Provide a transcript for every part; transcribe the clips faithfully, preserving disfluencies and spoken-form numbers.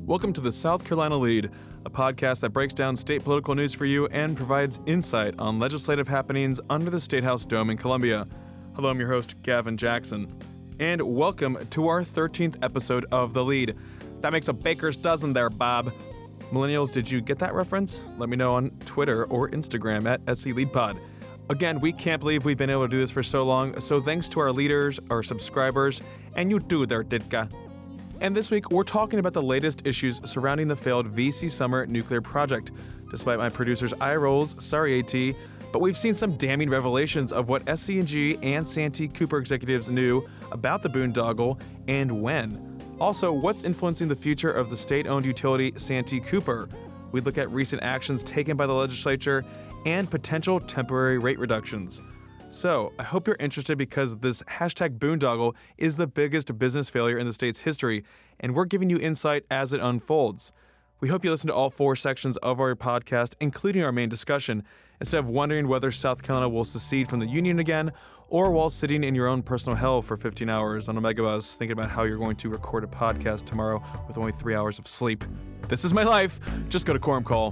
Welcome to the South Carolina Lead, a podcast that breaks down state political news for you and provides insight on legislative happenings under the State House Dome in Columbia. Hello, I'm your host, Gavin Jackson. And welcome to our thirteenth episode of The Lead. That makes a baker's dozen there, Bob. Millennials, did you get that reference? Let me know on Twitter or Instagram at S C Lead Pod. Again, we can't believe we've been able to do this for so long, so thanks to our leaders, our subscribers, and you too there, Ditka. And this week, we're talking about the latest issues surrounding the failed V C Summer nuclear project. Despite my producer's eye rolls, sorry AT, but we've seen some damning revelations of what S C and G and Santee Cooper executives knew about the boondoggle and when. Also, what's influencing the future of the state-owned utility Santee Cooper? We look at recent actions taken by the legislature and potential temporary rate reductions. So, I hope you're interested because this hashtag boondoggle is the biggest business failure in the state's history, and we're giving you insight as it unfolds. We hope you listen to all four sections of our podcast, including our main discussion, instead of wondering whether South Carolina will secede from the Union again, or while sitting in your own personal hell for fifteen hours on a megabus thinking about how you're going to record a podcast tomorrow with only three hours of sleep. This is my life. Just go to Quorum Call.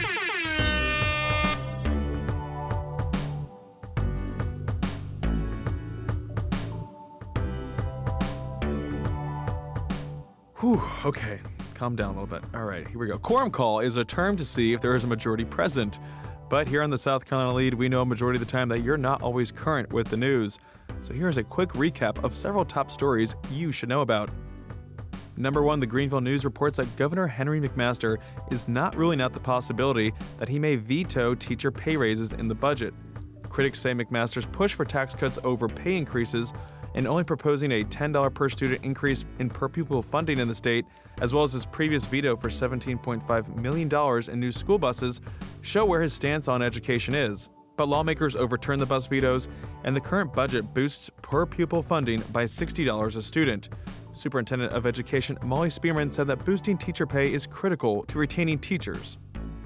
Whew, okay, calm down a little bit. All right, here we go. Quorum call is a term to see if there is a majority present. But here on the South Carolina Lead, we know a majority of the time that you're not always current with the news. So here's a quick recap of several top stories you should know about. Number one, the Greenville News reports that Governor Henry McMaster is not ruling out the possibility that he may veto teacher pay raises in the budget. Critics say McMaster's push for tax cuts over pay increases and only proposing a ten dollars per student increase in per pupil funding in the state, as well as his previous veto for seventeen point five million dollars in new school buses, show where his stance on education is. But lawmakers overturned the bus vetoes, and the current budget boosts per pupil funding by sixty dollars a student. Superintendent of Education Molly Spearman said that boosting teacher pay is critical to retaining teachers.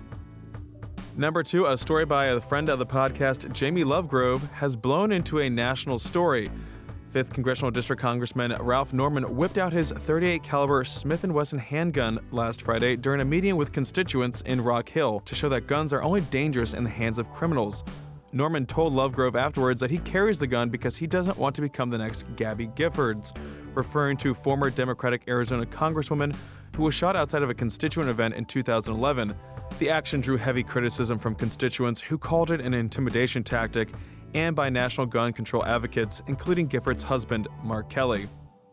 Number two, a story by a friend of the podcast, Jamie Lovegrove, has blown into a national story. fifth Congressional District Congressman Ralph Norman whipped out his thirty-eight caliber Smith and Wesson handgun last Friday during a meeting with constituents in Rock Hill to show that guns are only dangerous in the hands of criminals. Norman told Lovegrove afterwards that he carries the gun because he doesn't want to become the next Gabby Giffords, referring to former Democratic Arizona Congresswoman who was shot outside of a constituent event in two thousand eleven. The action drew heavy criticism from constituents who called it an intimidation tactic, and by national gun control advocates, including Giffords' husband, Mark Kelly.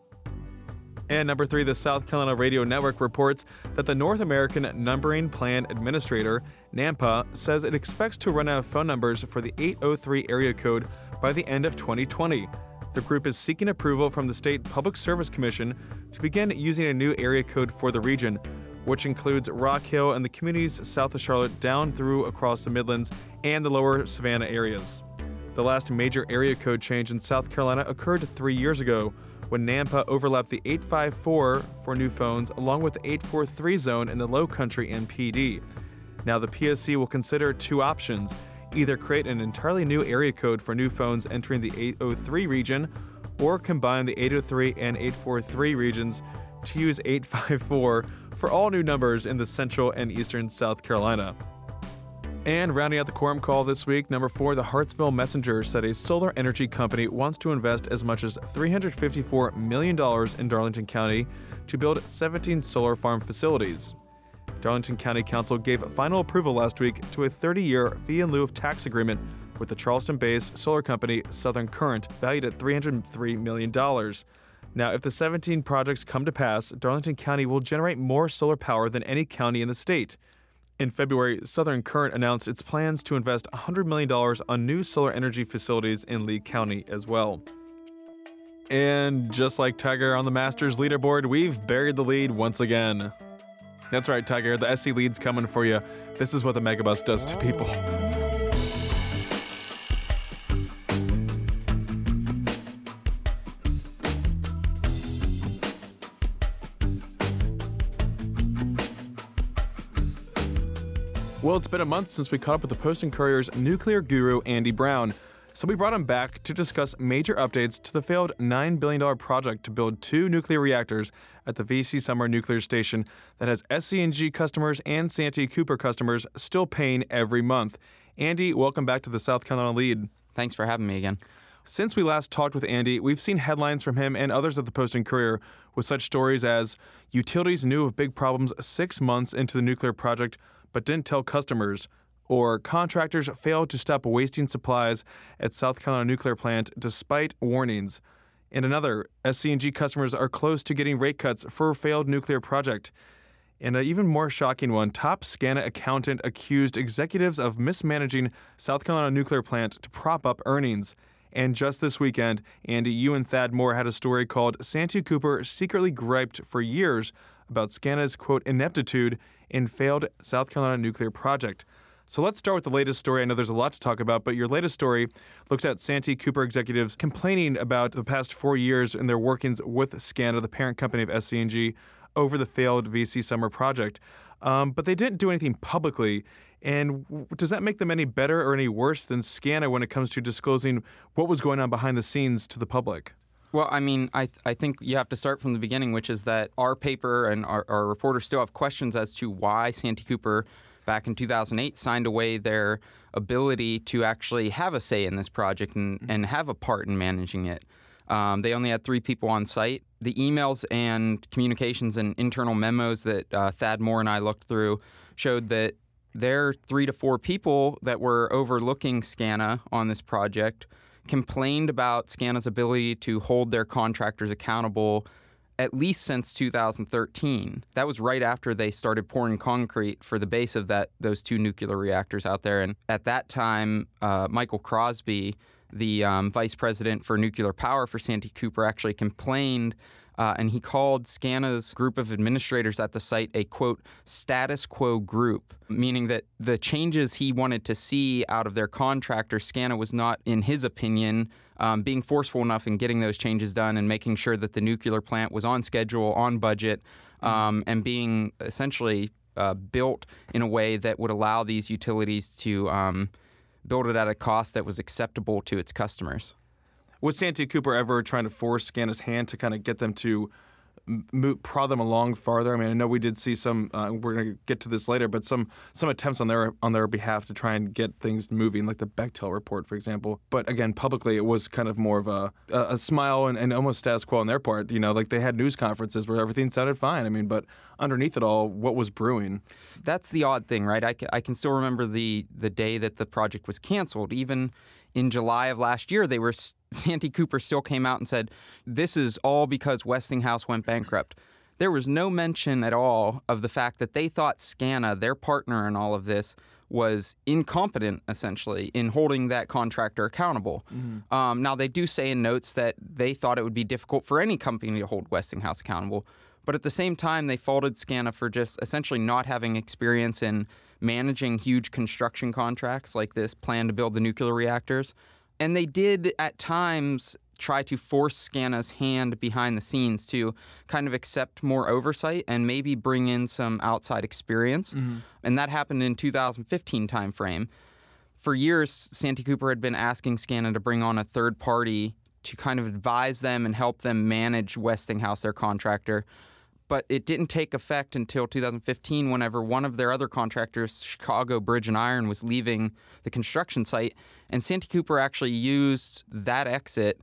And number three, the South Carolina Radio Network reports that the North American Numbering Plan Administrator, NAMPA, says it expects to run out of phone numbers for the eight oh three area code by the end of twenty twenty. The group is seeking approval from the State Public Service Commission to begin using a new area code for the region, which includes Rock Hill and the communities south of Charlotte down through across the Midlands and the lower Savannah areas. The last major area code change in South Carolina occurred three years ago, when NAMPA overlapped the eight five four for new phones along with the eight four three zone in the Low Country and P D. Now the P S C will consider two options, either create an entirely new area code for new phones entering the eight oh three region, or combine the eight oh three and eight four three regions to use eight five four for all new numbers in the central and eastern South Carolina. And rounding out the quorum call this week, number four, the Hartsville Messenger said a solar energy company wants to invest as much as three hundred fifty-four million dollars in Darlington County to build seventeen solar farm facilities. Darlington County Council gave final approval last week to a thirty-year fee in lieu of tax agreement with the Charleston-based solar company Southern Current, valued at three hundred three million dollars. Now, if the seventeen projects come to pass, Darlington County will generate more solar power than any county in the state. In February, Southern Current announced its plans to invest one hundred million dollars on new solar energy facilities in Lee County as well. And just like Tiger on the Masters leaderboard, we've buried the lead once again. That's right, Tiger, the S C Lead's coming for you. This is what the Megabus does to people. Well, it's been a month since we caught up with the Post and Courier's nuclear guru, Andy Brown. So we brought him back to discuss major updates to the failed nine billion dollars project to build two nuclear reactors at the V C Summer Nuclear Station that has S C N G customers and Santee Cooper customers still paying every month. Andy, welcome back to the South Carolina Lead. Thanks for having me again. Since we last talked with Andy, we've seen headlines from him and others at the Post and Courier with such stories as utilities knew of big problems six months into the nuclear project but didn't tell customers, or contractors failed to stop wasting supplies at South Carolina nuclear plant despite warnings. And another, S C N G customers are close to getting rate cuts for a failed nuclear project. And an even more shocking one, top SCANA accountant accused executives of mismanaging South Carolina nuclear plant to prop up earnings. And just this weekend, Andy, you and Thad Moore had a story called Santee Cooper secretly griped for years about SCANA's, quote, ineptitude in failed South Carolina nuclear project. So let's start with the latest story. I know there's a lot to talk about, but your latest story looks at Santee Cooper executives complaining about the past four years in their workings with SCANA, the parent company of S C N G, over the failed V C Summer project. Um, but they didn't do anything publicly. And w- does that make them any better or any worse than SCANA when it comes to disclosing what was going on behind the scenes to the public? Well, I mean, I th- I think you have to start from the beginning, which is that our paper and our, our reporters still have questions as to why Santee Cooper back in two thousand eight signed away their ability to actually have a say in this project and, and have a part in managing it. Um, they only had three people on site. The emails and communications and internal memos that uh, Thad Moore and I looked through showed that their three to four people that were overlooking SCANA on this project complained about SCANA's ability to hold their contractors accountable at least since two thousand thirteen. That was right after they started pouring concrete for the base of that those two nuclear reactors out there. And at that time, uh, Michael Crosby, the um, vice president for nuclear power for Santee Cooper, actually complained, uh, and he called SCANA's group of administrators at the site a, quote, status quo group, meaning that the changes he wanted to see out of their contractor, SCANA was not, in his opinion, Um, being forceful enough in getting those changes done and making sure that the nuclear plant was on schedule, on budget, um, and being essentially uh, built in a way that would allow these utilities to um, build it at a cost that was acceptable to its customers. Was Santee Cooper ever trying to force SCANA's hand to kind of get them to Move, prod them along farther? I mean, I know we did see some. Uh, we're going to get to this later, but some some attempts on their on their behalf to try and get things moving, like the Bechtel report, for example. But again, publicly, it was kind of more of a a, a smile and, and almost status quo on their part. You know, like they had news conferences where everything sounded fine. I mean, but underneath it all, what was brewing? That's the odd thing, right? I, ca- I can still remember the the day that the project was canceled. Even in July of last year, they were Santee Cooper still came out and said, this is all because Westinghouse went bankrupt. There was no mention at all of the fact that they thought SCANA, their partner in all of this, was incompetent, essentially, in holding that contractor accountable. Mm-hmm. Um, now, they do say in notes that they thought it would be difficult for any company to hold Westinghouse accountable. But at the same time, they faulted SCANA for just essentially not having experience in managing huge construction contracts like this plan to build the nuclear reactors. And they did, at times, try to force SCANA's hand behind the scenes to kind of accept more oversight and maybe bring in some outside experience. Mm-hmm. And that happened in two thousand fifteen timeframe. For years, Santee Cooper had been asking SCANA to bring on a third party to kind of advise them and help them manage Westinghouse, their contractor. But it didn't take effect until two thousand fifteen, whenever one of their other contractors, Chicago Bridge and Iron, was leaving the construction site. And Santee Cooper actually used that exit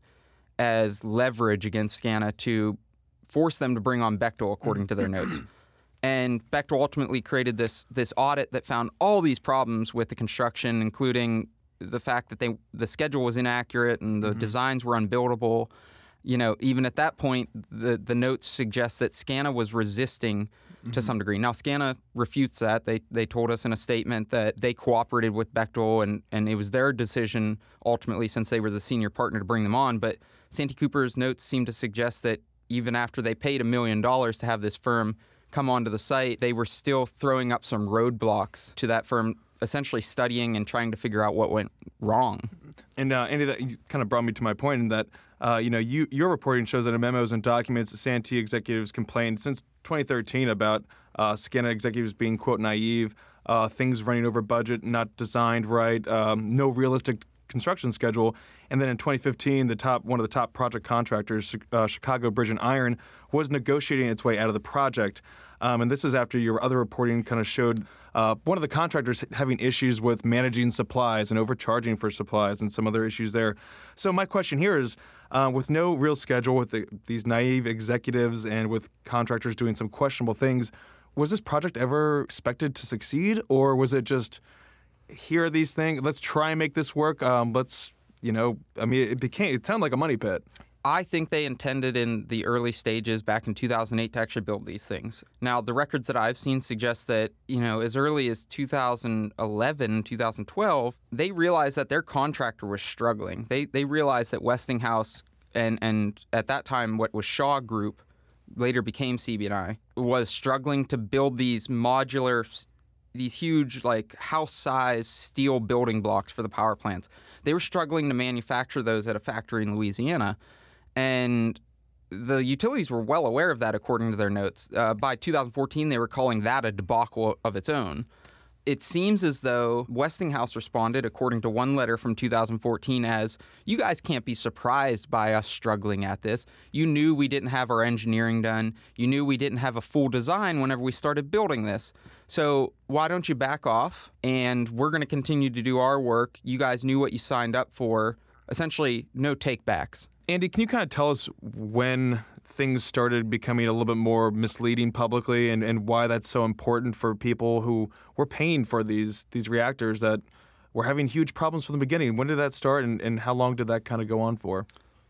as leverage against SCANA to force them to bring on Bechtel, according to their notes. And Bechtel ultimately created this this audit that found all these problems with the construction, including the fact that they the schedule was inaccurate and the mm-hmm. designs were unbuildable. You know, even at that point, the, the notes suggest that SCANA was resisting mm-hmm. to some degree. Now, SCANA refutes that. They they told us in a statement that they cooperated with Bechtel, and, and it was their decision, ultimately, since they were the senior partner, to bring them on. But Santee Cooper's notes seem to suggest that even after they paid a million dollars to have this firm come onto the site, they were still throwing up some roadblocks to that firm, essentially studying and trying to figure out what went wrong. And uh, Andy, that kind of brought me to my point in that, uh, you know, you, your reporting shows that in memos and documents, Santee executives complained since twenty thirteen about uh, SCANA executives being, quote, naive, uh, things running over budget, not designed right, um, no realistic construction schedule. And then in twenty fifteen, the top one of the top project contractors, uh, Chicago Bridge and Iron, was negotiating its way out of the project. Um, and this is after your other reporting kind of showed uh, one of the contractors having issues with managing supplies and overcharging for supplies and some other issues there. So my question here is, uh, with no real schedule, with the, these naive executives and with contractors doing some questionable things, was this project ever expected to succeed, or was it just, here are these things, let's try and make this work, um, let's, you know, I mean, it became, it sounded like a money pit. I think they intended in the early stages back in two thousand eight to actually build these things. Now, the records that I've seen suggest that, you know, as early as two thousand eleven, two thousand twelve, they realized that their contractor was struggling. They they realized that Westinghouse and, and at that time what was Shaw Group, later became C B and I, was struggling to build these modular, these huge, like, house-sized steel building blocks for the power plants. They were struggling to manufacture those at a factory in Louisiana. And the utilities were well aware of that, according to their notes. Uh, by two thousand fourteen, they were calling that a debacle of its own. It seems as though Westinghouse responded, according to one letter from two thousand fourteen, as, you guys can't be surprised by us struggling at this. You knew we didn't have our engineering done. You knew we didn't have a full design whenever we started building this. So why don't you back off, and we're going to continue to do our work. You guys knew what you signed up for. Essentially, no takebacks. Andy, can you kind of tell us when things started becoming a little bit more misleading publicly, and, and why that's so important for people who were paying for these these reactors that were having huge problems from the beginning? When did that start, and, and how long did that kind of go on for?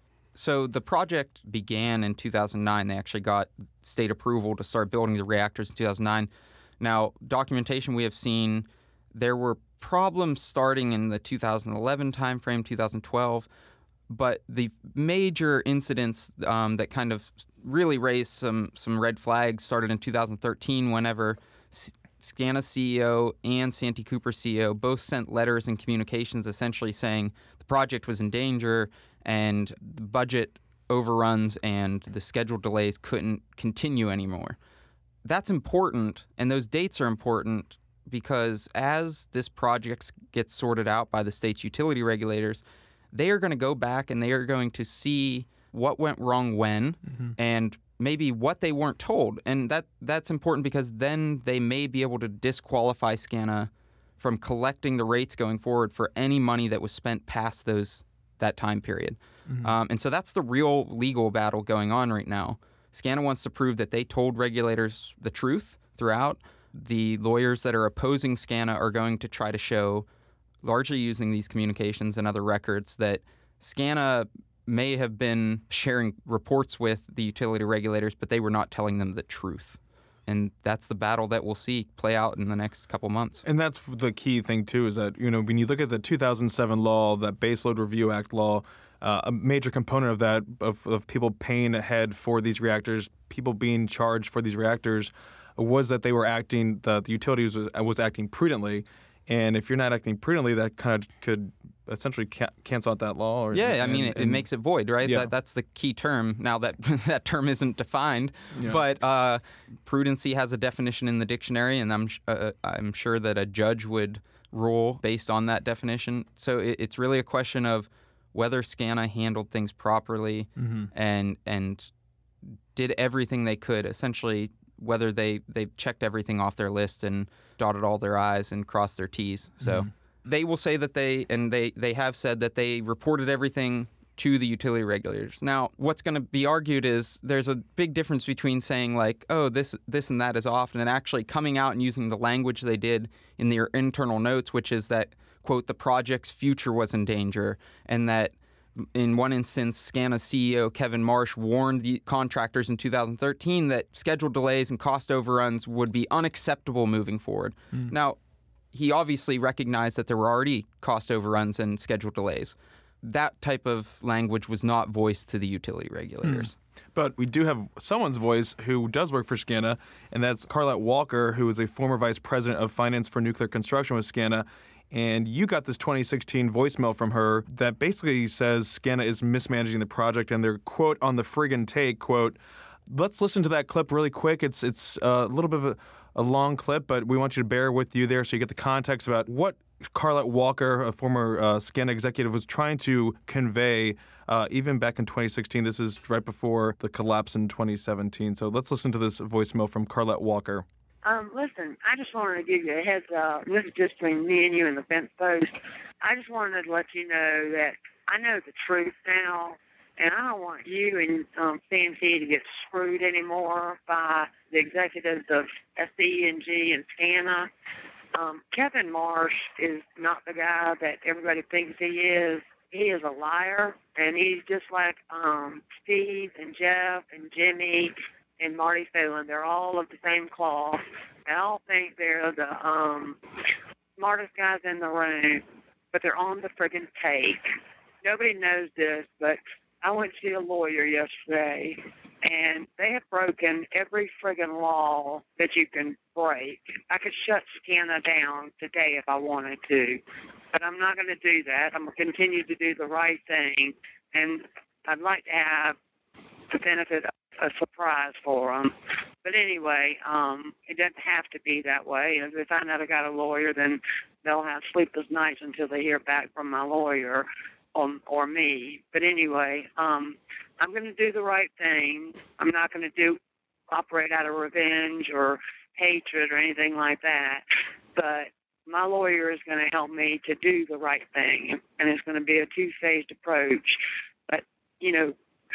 So the project began in two thousand nine. They actually got state approval to start building the reactors in two thousand nine. Now, documentation we have seen, there were problems starting in the two thousand eleven timeframe, two thousand twelve. But the major incidents um, that kind of really raised some some red flags started in two thousand thirteen, whenever S- SCANA C E O and Santee Cooper C E O both sent letters and communications essentially saying the project was in danger and the budget overruns and the schedule delays couldn't continue anymore. That's important, and those dates are important because as this project gets sorted out by the state's utility regulators, they are going to go back and they are going to see what went wrong when, mm-hmm. and maybe what they weren't told. And that that's important because then they may be able to disqualify SCANA from collecting the rates going forward for any money that was spent past those that time period. Mm-hmm. Um, and so that's the real legal battle going on right now. SCANA wants to prove that they told regulators the truth throughout. The lawyers that are opposing SCANA are going to try to show, largely using these communications and other records, that SCANA may have been sharing reports with the utility regulators, but they were not telling them the truth. And that's the battle that we'll see play out in the next couple months. And that's the key thing, too, is that, you know, when you look at the two thousand seven law, that Baseload Review Act law, uh, a major component of that, of, of people paying ahead for these reactors, people being charged for these reactors, was that they were acting, the, the utilities was, was acting prudently. And if you're not acting prudently, that kind of could essentially ca- cancel out that law. Or, yeah, and, I mean, it, and, it makes it void, right? Yeah. That, that's the key term. Now that that term isn't defined, yeah. but uh, prudency has a definition in the dictionary, and I'm uh, I'm sure that a judge would rule based on that definition. So it, it's really a question of whether SCANA handled things properly, mm-hmm. and and did everything they could, essentially, whether they, they checked everything off their list and dotted all their I's and crossed their T's. So mm-hmm. they will say that they, and they, they have said that they reported everything to the utility regulators. Now, what's going to be argued is there's a big difference between saying, like, oh, this this and that is off, and actually coming out and using the language they did in their internal notes, which is that, quote, the project's future was in danger, and that in one instance, SCANA C E O Kevin Marsh warned the contractors in two thousand thirteen that schedule delays and cost overruns would be unacceptable moving forward. Mm. Now, he obviously recognized that there were already cost overruns and schedule delays. That type of language was not voiced to the utility regulators. Mm. But we do have someone's voice who does work for SCANA, and that's Carlette Walker, who is a former vice president of finance for nuclear construction with SCANA. And you got this twenty sixteen voicemail from her that basically says SCANA is mismanaging the project, and they're, quote, on the friggin' take, quote. Let's listen to that clip really quick. It's it's a little bit of a, a long clip, but we want you to bear with you there so you get the context about what Carlette Walker, a former uh, SCANA executive, was trying to convey uh, even back in twenty sixteen. This is right before the collapse in twenty seventeen. So let's listen to this voicemail from Carlette Walker. Um, listen, I just wanted to give you a heads up. This is just between me and you and the Fence Post. I just wanted to let you know that I know the truth now, and I don't want you and um, C M C to get screwed anymore by the executives of S C E and G and SCANA. Um, Kevin Marsh is not the guy that everybody thinks he is. He is a liar, and he's just like um, Steve and Jeff and Jimmy and Marty Phelan. They're all of the same cloth. They all think they're the um, smartest guys in the room, but they're on the friggin' take. Nobody knows this, but I went to see a lawyer yesterday, and they have broken every friggin' law that you can break. I could shut SCANA down today if I wanted to, but I'm not going to do that. I'm going to continue to do the right thing, and I'd like to have the benefit of a surprise for them. But anyway, um, it doesn't have to be that way. If they find out I got a lawyer, then they'll have sleepless nights until they hear back from my lawyer or, or me. But anyway, um, I'm going to do the right thing. I'm not going to do operate out of revenge or hatred or anything like that. But my lawyer is going to help me to do the right thing, and it's going to be a two-phased approach. But, you know,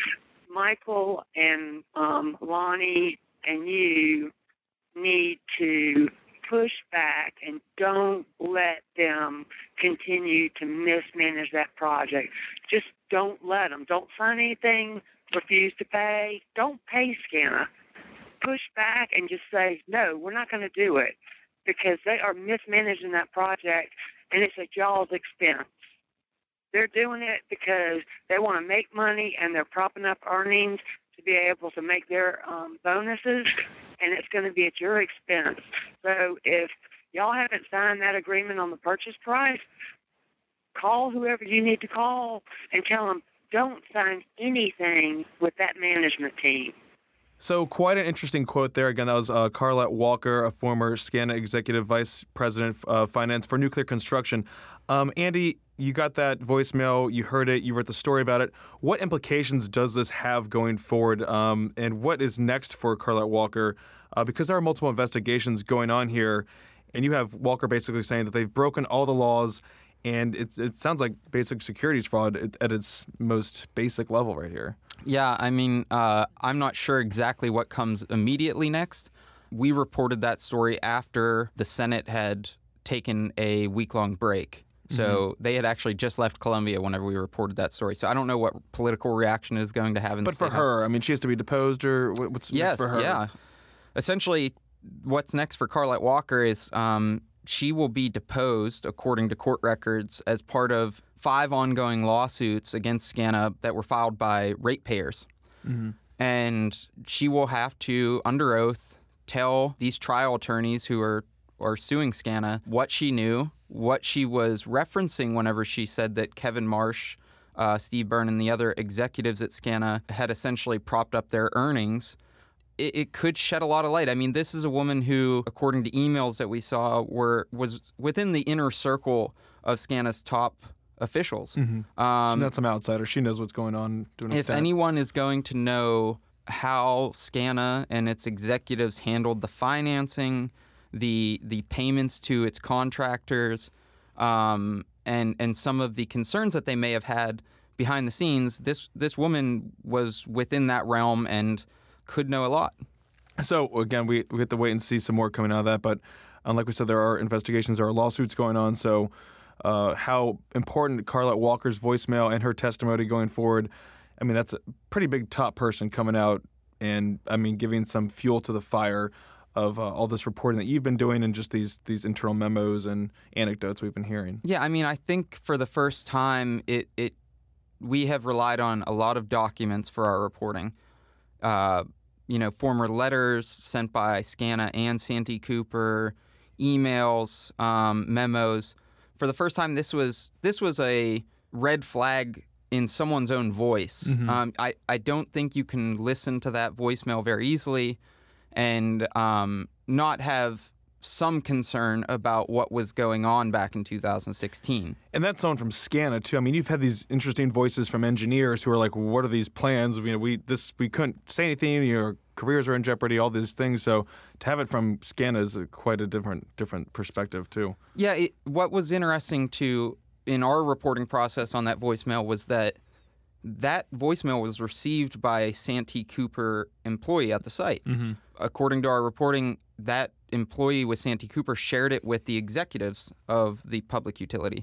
Michael and um, Lonnie and you need to push back and don't let them continue to mismanage that project. Just don't let them. Don't sign anything, refuse to pay. Don't pay SCANA. Push back and just say, no, we're not going to do it, because they are mismanaging that project, and it's at y'all's expense. They're doing it because they want to make money, and they're propping up earnings to be able to make their um, bonuses, and it's going to be at your expense. So if y'all haven't signed that agreement on the purchase price, call whoever you need to call and tell them, don't sign anything with that management team. So quite an interesting quote there. Again, that was uh, Carlette Walker, a former SCANA executive vice president of uh, finance for nuclear construction. Um, Andy, you got that voicemail. You heard it. You wrote the story about it. What implications does this have going forward? Um, and what is next for Carlette Walker? Uh, because there are multiple investigations going on here, and you have Walker basically saying that they've broken all the laws, and it's, it sounds like basic securities fraud at, at its most basic level right here. Yeah, I mean, uh, I'm not sure exactly what comes immediately next. We reported that story after the Senate had taken a week-long break. So mm-hmm. they had actually just left Columbia whenever we reported that story. So I don't know what political reaction it is going to have in the But for State her, House. I mean, she has to be deposed, or what's yes, next for her? Yeah. Essentially, what's next for Carlette Walker is um, she will be deposed, according to court records, as part of five ongoing lawsuits against SCANA that were filed by ratepayers. Mm-hmm. And she will have to, under oath, tell these trial attorneys who are, are suing SCANA what she knew, what she was referencing whenever she said that Kevin Marsh, uh, Steve Byrne, and the other executives at SCANA had essentially propped up their earnings. It, it could shed a lot of light. I mean, this is a woman who, according to emails that we saw, were was within the inner circle of SCANA's top officials. Mm-hmm. Um, She's not some outsider. She knows what's going on. Doing if anyone is going to know how SCANA and its executives handled the financing, the the payments to its contractors, um, and and some of the concerns that they may have had behind the scenes, this this woman was within that realm and could know a lot. So again, we we have to wait and see some more coming out of that. But um, like we said, there are investigations, there are lawsuits going on. So uh, how important Carlette Walker's voicemail and her testimony going forward? I mean, that's a pretty big top person coming out and, I mean, giving some fuel to the fire of uh, all this reporting that you've been doing and just these these internal memos and anecdotes we've been hearing. Yeah, I mean, I think for the first time, it it we have relied on a lot of documents for our reporting. Uh, you know, former letters sent by SCANA and Santee Cooper, emails, um, memos. For the first time, this was this was a red flag in someone's own voice. Mm-hmm. Um, I, I don't think you can listen to that voicemail very easily and um, not have some concern about what was going on back in two thousand sixteen. And that's someone from SCANA too. I mean, you've had these interesting voices from engineers who are like, "What are these plans? You know, we this we couldn't say anything. Your careers are in jeopardy. All these things." So to have it from SCANA is a, quite a different different perspective too. Yeah. It, what was interesting to in our reporting process on that voicemail was that that voicemail was received by a Santee Cooper employee at the site. Mm-hmm. According to our reporting, that employee with Santee Cooper shared it with the executives of the public utility.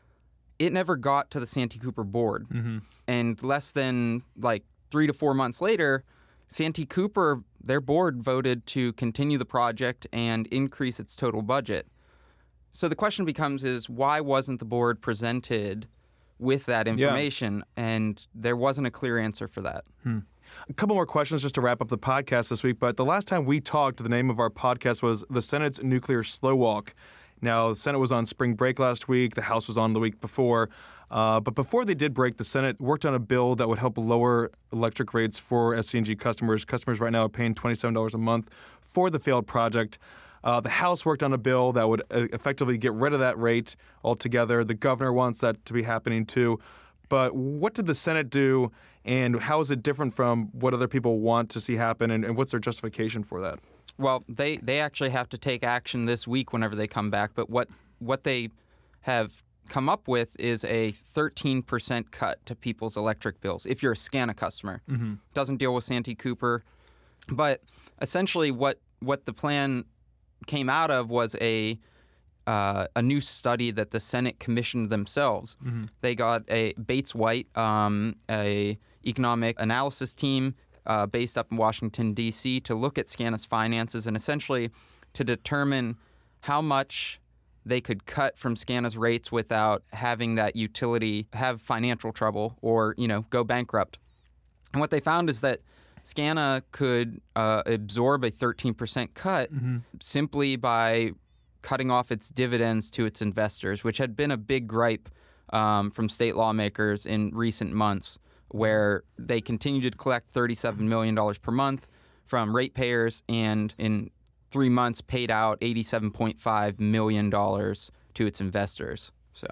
It never got to the Santee Cooper board. Mm-hmm. And less than like three to four months later, Santee Cooper, their board voted to continue the project and increase its total budget. So the question becomes is why wasn't the board presented with that information? Yeah. And there wasn't a clear answer for that. Hmm. A couple more questions just to wrap up the podcast this week. But the last time we talked, the name of our podcast was The Senate's Nuclear Slow Walk. Now, the Senate was on spring break last week. The House was on the week before. Uh, but before they did break, the Senate worked on a bill that would help lower electric rates for S C N G customers. Customers right now are paying twenty-seven dollars a month for the failed project. Uh, the House worked on a bill that would uh, effectively get rid of that rate altogether. The governor wants that to be happening too. But what did the Senate do, and how is it different from what other people want to see happen, and, and what's their justification for that? Well, they, they actually have to take action this week whenever they come back. But what what they have come up with is a thirteen percent cut to people's electric bills if you're a SCANA customer. Mm-hmm. Doesn't deal with Santee Cooper. But essentially what, what the plan came out of was a uh, a new study that the Senate commissioned themselves. Mm-hmm. They got a Bates White, um, a economic analysis team uh, based up in Washington, D C, to look at SCANA's finances and essentially to determine how much they could cut from SCANA's rates without having that utility have financial trouble or, you know, go bankrupt. And what they found is that SCANA could uh, absorb a thirteen percent cut mm-hmm. simply by cutting off its dividends to its investors, which had been a big gripe um, from state lawmakers in recent months, where they continued to collect thirty-seven million dollars per month from ratepayers and in three months paid out eighty-seven point five million dollars to its investors. So,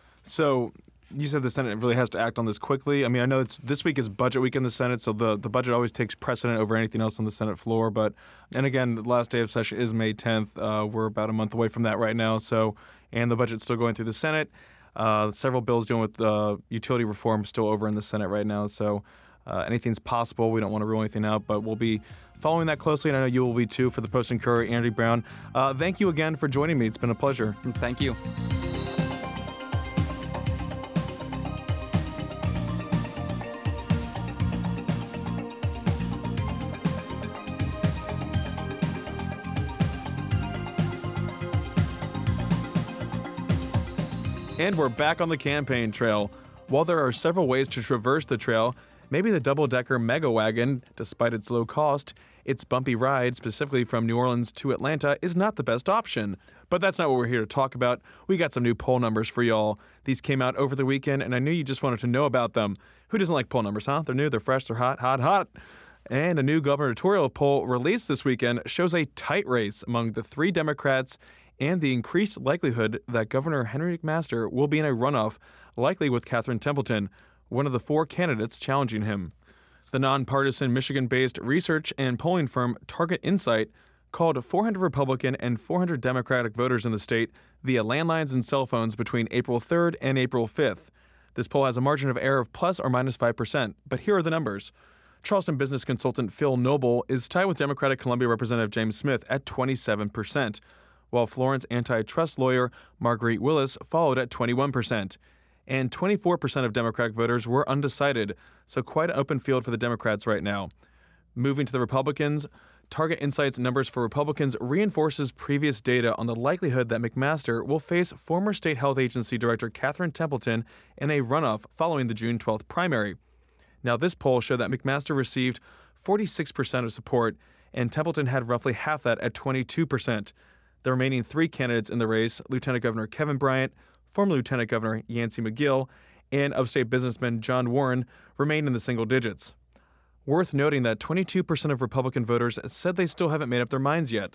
so you said the Senate really has to act on this quickly. I mean, I know it's this week is budget week in the Senate, so the, the budget always takes precedent over anything else on the Senate floor. But, and again, the last day of session is May tenth. Uh, we're about a month away from that right now. So, and the budget's still going through the Senate. Uh, several bills dealing with uh, utility reform still over in the Senate right now. So uh, anything's possible. We don't want to rule anything out, but we'll be following that closely, and I know you will be too, for the Post and Courier. Andy Brown, uh, thank you again for joining me. It's been a pleasure. Thank you. And we're back on the campaign trail. While there are several ways to traverse the trail, maybe the double-decker Mega Wagon, despite its low cost, its bumpy ride, specifically from New Orleans to Atlanta, is not the best option. But that's not what we're here to talk about. We got some new poll numbers for y'all. These came out over the weekend, and I knew you just wanted to know about them. Who doesn't like poll numbers, huh? They're new, they're fresh, they're hot, hot, hot. And a new gubernatorial poll released this weekend shows a tight race among the three Democrats and the increased likelihood that Governor Henry McMaster will be in a runoff, likely with Catherine Templeton, one of the four candidates challenging him. The nonpartisan Michigan-based research and polling firm Target Insight called four hundred Republican and four hundred Democratic voters in the state via landlines and cell phones between April third and April fifth. This poll has a margin of error of plus or minus five percent, but here are the numbers. Charleston business consultant Phil Noble is tied with Democratic Columbia Representative James Smith at twenty-seven percent. While Florence antitrust lawyer Marguerite Willis followed at twenty-one percent. And twenty-four percent of Democratic voters were undecided, so quite an open field for the Democrats right now. Moving to the Republicans, Target Insight's numbers for Republicans reinforces previous data on the likelihood that McMaster will face former State Health Agency Director Catherine Templeton in a runoff following the June twelfth primary. Now, this poll showed that McMaster received forty-six percent of support, and Templeton had roughly half that at twenty-two percent. The remaining three candidates in the race, Lieutenant Governor Kevin Bryant, former Lieutenant Governor Yancey McGill, and upstate businessman John Warren, remained in the single digits. Worth noting that twenty-two percent of Republican voters said they still haven't made up their minds yet.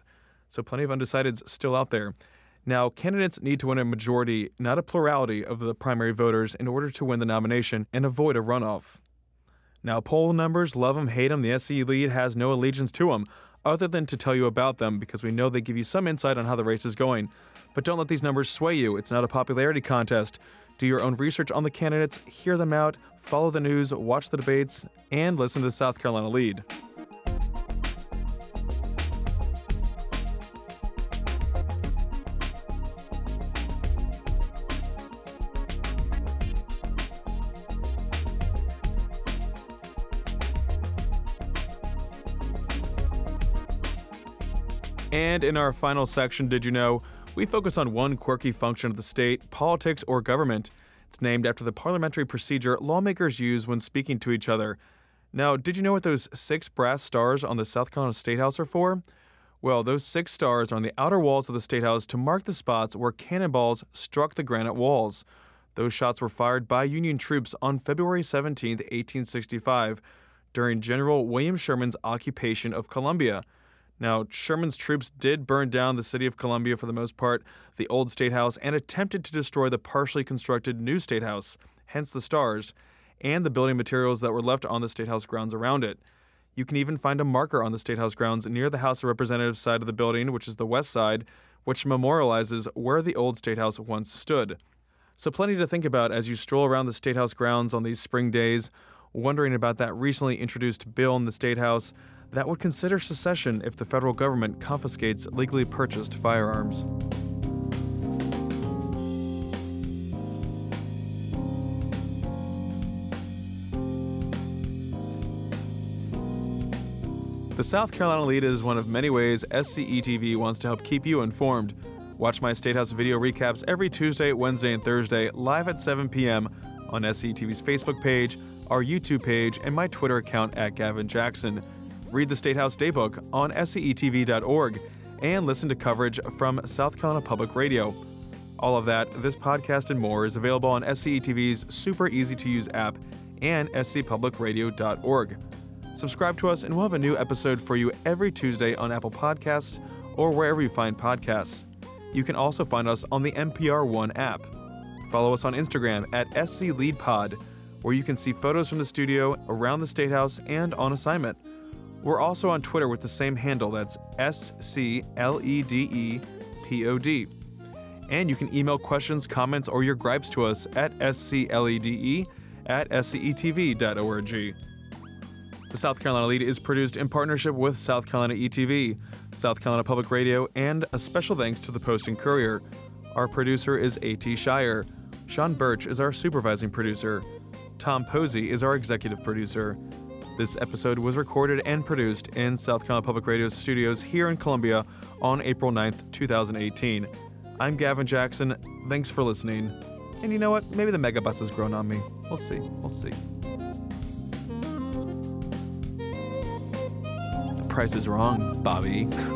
So plenty of undecideds still out there. Now, candidates need to win a majority, not a plurality, of the primary voters in order to win the nomination and avoid a runoff. Now, poll numbers, love them, hate them, the S C lead has no allegiance to them, other than to tell you about them because we know they give you some insight on how the race is going. But don't let these numbers sway you. It's not a popularity contest. Do your own research on the candidates, hear them out, follow the news, watch the debates, and listen to the South Carolina lead. And in our final section, did you know, we focus on one quirky function of the state, politics or government. It's named after the parliamentary procedure lawmakers use when speaking to each other. Now, did you know what those six brass stars on the South Carolina State House are for? Well, those six stars are on the outer walls of the State House to mark the spots where cannonballs struck the granite walls. Those shots were fired by Union troops on February seventeenth, eighteen sixty-five, during General William Sherman's occupation of Columbia. Now, Sherman's troops did burn down the city of Columbia for the most part, the old State House, and attempted to destroy the partially constructed new State House, hence the stars, and the building materials that were left on the State House grounds around it. You can even find a marker on the State House grounds near the House of Representatives side of the building, which is the west side, which memorializes where the old State House once stood. So plenty to think about as you stroll around the State House grounds on these spring days, wondering about that recently introduced bill in the State House that would consider secession if the federal government confiscates legally purchased firearms. The South Carolina lead is one of many ways S C E T V wants to help keep you informed. Watch my State House video recaps every Tuesday, Wednesday, and Thursday live at seven p.m. on S C E T V's Facebook page, our YouTube page, and my Twitter account at Gavin Jackson. Read the State House Daybook on S C E T V dot org and listen to coverage from South Carolina Public Radio. All of that, this podcast, and more is available on S C E T V's super easy-to-use app and S C public radio dot org. Subscribe to us and we'll have a new episode for you every Tuesday on Apple Podcasts or wherever you find podcasts. You can also find us on the N P R One app. Follow us on Instagram at S C Lead Pod, where you can see photos from the studio, around the State House, and on assignment. We're also on Twitter with the same handle, that's S C L E D E P O D. And you can email questions, comments, or your gripes to us at S C L E D E at S C E T V dot org. The South Carolina Lead is produced in partnership with South Carolina E T V, South Carolina Public Radio, and a special thanks to the Post and Courier. Our producer is A T Shire. Sean Birch is our supervising producer. Tom Posey is our executive producer. This episode was recorded and produced in South Carolina Public Radio's studios here in Columbia on April ninth, twenty eighteen. I'm Gavin Jackson. Thanks for listening. And you know what? Maybe the megabus has grown on me. We'll see. We'll see. The price is wrong, Bobby.